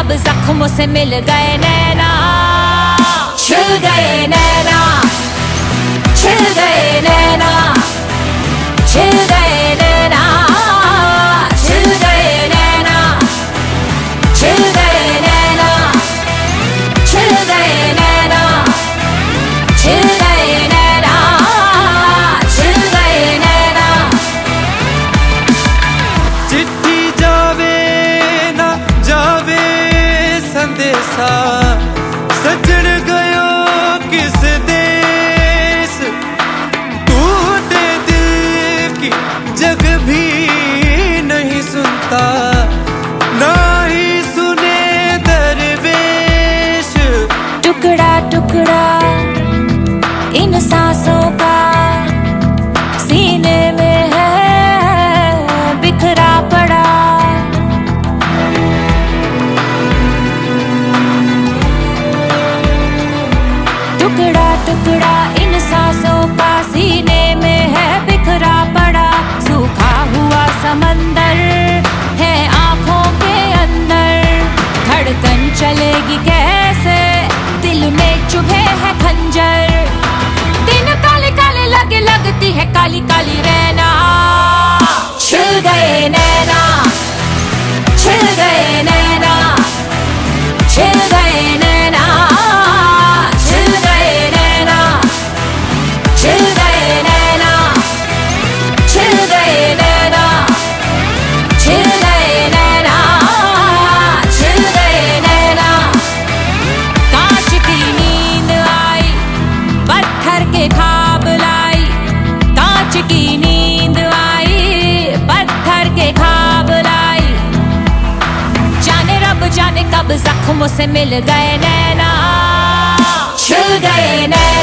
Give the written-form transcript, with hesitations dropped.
कब जख्मों से मिल गए नैना, छिल गए नैना, छिल गए नैना, छिल गए नैना, छिल गए नैना, छिल गए नैना, छिल गए नैना, छिल गए नैना, छिल गए नैना। चिट्ठी जावे ना जावे संदेशा, सजन गयो किस देश, तू दे दिल की जग भी नहीं सुनता, ना ही सुने दरवेश। टुकड़ा टुकड़ा इन सांसों का सीने में है बिखरा पड़ा, टुकड़ा टुकड़ा इन सांसों का सीने में है बिखरा पड़ा। सूखा हुआ समंदर है आंखों के अंदर, धड़कन चलेगी कैसे दिल में चुभे है खंजर। दिन काले काले लगे लगती है काली काली रैना, छिल गए नैना, छिल गए नैना, छिल गए नैना, छिल गए नैना, छिल गए नैना, छिल गए नैना, छिल गए नैना, छिल गए नैना। कांच की नींद आई पत्थर के ख्वाब लाई, कांच की नींद आई पत्थर के ख्वाब लाई। जाने रब जाने कब जख्मों से मिल गए नैना, छिल गए नैना।